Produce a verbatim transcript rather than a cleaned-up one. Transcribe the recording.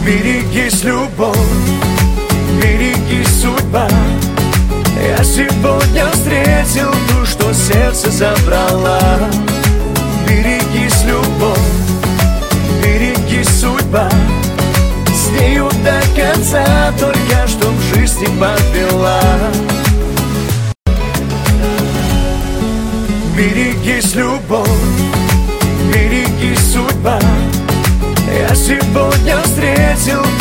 Берегись, любовь, берегись, судьба. Я сегодня встретил ту, что сердце забрала. Берегись, любовь, берегись, судьба. С нею до конца, только что в жизни подвела. Берегись, любовь, берегись, судьба. Я сегодня встретил